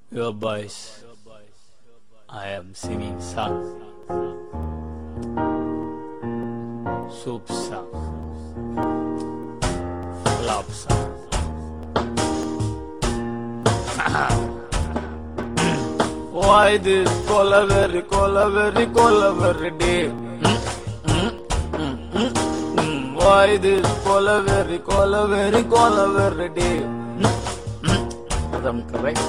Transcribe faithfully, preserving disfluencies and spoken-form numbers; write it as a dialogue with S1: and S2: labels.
S1: Your voice. I am singing song. Soup song. Flop song. Why this Colavery, Colavery, Colavery day? Why this Colavery, Colavery, Colavery day? I'm correct.